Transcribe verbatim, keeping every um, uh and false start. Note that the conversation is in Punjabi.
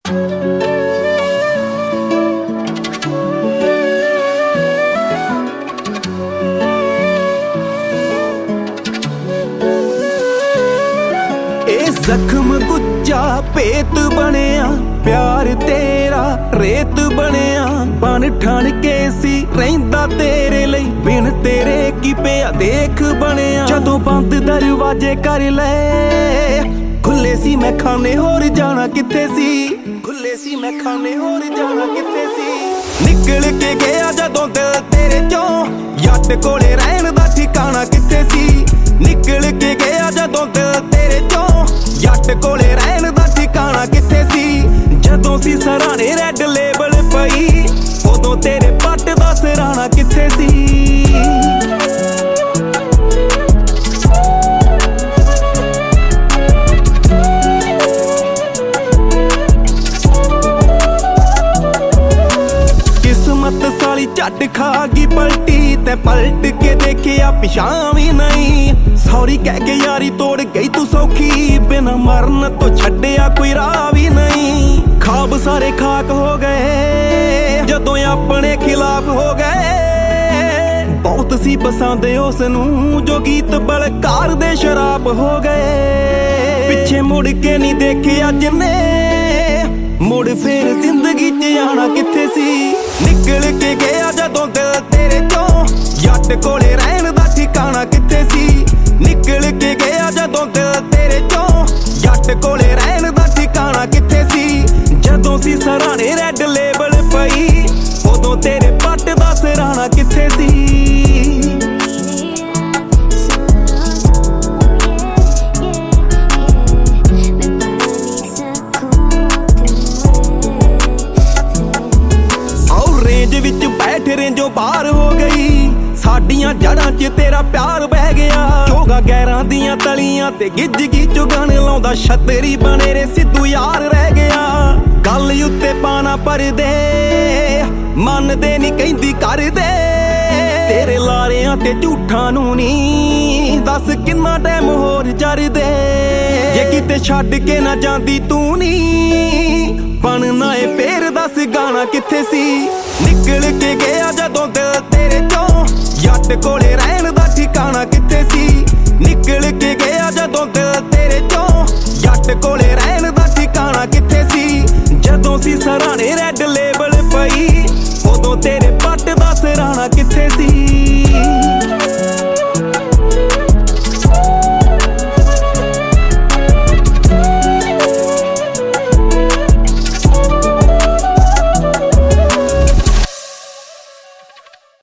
ਜ਼ਖਮ ਗੁੱਜਾ ਭੇਤ ਬਣਿਆ, ਪਿਆਰ ਤੇਰਾ ਰੇਤ ਬਣਿਆ। ਬਣ ਠਣ ਕੇ ਸੀ ਰਹਿੰਦਾ ਤੇਰੇ ਲਈ, ਬਿਨ ਤੇਰੇ ਕੀ ਪਿਆ ਦੇਖ ਬਣਿਆ। ਜਦੋਂ ਬੰਦ ਦਰਵਾਜ਼ੇ ਕਰ ਲਏ, ਖੁੱਲੇ ਸੀ ਮੈਂ ਖਾਨੇ ਹੋਰ ਜਾਣਾ ਕਿੱਥੇ ਸੀ, ਖੁੱਲੇ ਸੀ ਮੈਂ ਖਾਨੇ ਹੋਰ ਜਾਣਾ ਕਿੱਥੇ ਸੀ। ਨਿਕਲ ਕੇ ਗਿਆ ਜਦੋਂ ਦਿਲ ਤੇਰੇ ਚੋਂ, ਜੱਟ ਕੋਲੇ ਰਹਿਣ ਦਾ ਠਿਕਾਣਾ ਕਿੱਥੇ ਸੀ। ਨਿਕਲ ਕੇ ਗਿਆ ਜਦੋਂ ਦਿਲ ਤੇਰੇ ਚੋਂ, ਜੱਟ ਕੋਲੇ ਰਹਿਣ ਦਾ ਠਿਕਾਣਾ ਕਿੱਥੇ ਸੀ। ਜਦੋਂ ਸੀ ਸਰਾਣੇ ਰੈਡ ਲੇਬਲ ਪਈ, ਉਦੋਂ ਤੇਰੇ ਪੱਟ ਦਾ ਸਿਰਾਣਾ ਕਿੱਥੇ ਸੀ। ਕਿਸਮਤ ਸਾਲੀ ਝੱਟ ਖਾ ਗਈ ਪਲਟੀ, ਤੇ ਪਲਟ ਕੇ ਦੇਖਿਆ ਪਿਛਾਂ ਵੀ ਨਹੀਂ। ਸੌਰੀ ਕਹਿ ਕੇ ਯਾਰੀ ਤੋੜ ਗਈ ਤੂੰ ਸੌਖੀ, ਬਿਨਾਂ ਮਰਨ ਤੋਂ ਛੱਡਿਆ ਕੋਈ ਰਾਹ ਵੀ ਨਹੀਂ। ਖਾਬ ਸਾਰੇ ਖਾਕ ਹੋ ਗਏ ਜਦੋਂ ਆਪਣੇ ਖਿਲਾਫ ਹੋ ਗਏ। ਬਹੁਤ ਸੀ ਪਸੰਦ ਉਸ ਨੂੰ ਜੋ ਗੀਤ ਬਲਕਾਰ ਦੇ ਸ਼ਰਾਬ ਹੋ ਗਏ। ਪਿੱਛੇ ਮੁੜ ਕੇ ਨਹੀਂ ਦੇਖਿਆ ਜਿੰਨੇ, ਮੁੜ ਫੇਰ ਜ਼ਿੰਦਗੀ 'ਚ ਆਣਾ ਕਿੱਥੇ ਸੀ। ਨਿਕਲ ਕੇ ਗਿਆ ਜਦੋਂ ਦਿਲ ਤੇਰੇ ਚੋਂ, ਜੱਟ ਕੋਲੇ ਰਹਿਣ ਦਾ ਠਿਕਾਣਾ ਕਿੱਥੇ ਸੀ। ਨਿਕਲ ਕੇ ਗਿਆ ਜਦੋਂ ਦਿਲ ਤੇਰੇ ਚੋਂ, ਜੱਟ ਕੋਲੇ ਰਹਿਣ ਦਾ ਠਿਕਾਣਾ ਕਿੱਥੇ ਸੀ। ਜਦੋਂ ਸੀ ਸਰਾਣੇ ਰੈਡ ਲੇਬਲ ਪਈ, ਉਦੋਂ ਤੇਰੇ ਪੱਟ ਦਾ ਸਿਰਾਣਾ ਕਿੱਥੇ ਸੀ। ਵਿੱਚ ਬੈਠ ਰੇਂਜੋਂ ਬਾਹਰ ਹੋ ਗਈ, ਸਾਡੀਆਂ ਜੜਾਂ 'ਚ ਤੇਰਾ ਪਿਆਰ ਬਹਿ ਗਿਆ। ਚੋਗਾ ਗੈਰਾਂ ਦੀਆਂ ਤਲੀਆਂ ਤੇ ਗਿੱਜ ਗੀ ਚੁਗਣ ਲਾਉਂਦਾ, ਛਤਰੀ ਬਣੇ ਰੇ ਸਿੱਧੂ ਯਾਰ ਰਹਿ ਗਿਆ। ਗੱਲ ਉੱਤੇ ਪਾਣਾ ਪਰਦੇ, ਮੰਨਦੇ ਨਹੀਂ ਕਹਿੰਦੀ ਕਰਦੇ। ਤੇਰੇ ਲਾਰਿਆਂ ਤੇ ਝੂਠਾਂ ਨੂੰ ਨੀ ਦੱਸ ਕਿੰਨਾ ਟਾਈਮ ਹੋਰ ਜਰਦੇ। ਜੇ ਕਿਤੇ ਛੱਡ ਕੇ ਨਾ ਜਾਂਦੀ ਤੂੰ ਨੀ, ਬਣਨਾ ਏ ਫੇਰ ਦੱਸ ਗਾਣਾ ਕਿੱਥੇ ਸੀ। ਨਿਕਲ ਕੇ ਗਿਆ ਜਦੋਂ ਦਿਲ ਤੇਰੇ ਚੋਂ, ਜੱਟ ਕੋਲੇ ਰਹਿਣ ਦਾ ਠਿਕਾਣਾ ਕਿੱਥੇ ਸੀ। ਨਿਕਲ ਕੇ ਗਿਆ ਜਦੋਂ ਦਿਲ ਤੇਰੇ ਚੋਂ, ਜੱਟ ਕੋਲੇ ਰਹਿਣ ਦਾ ਠਿਕਾਣਾ ਕਿੱਥੇ ਸੀ। ਜਦੋਂ ਸੀ ਸਰਾਣੇ ਰੈਡ ਲੇਬਲ ਪਈ, ਉਦੋਂ ਤੇਰੇ ਪੱਟ ਦਾ ਸਿਰਾਣਾ ਕਿੱਥੇ ਸੀ।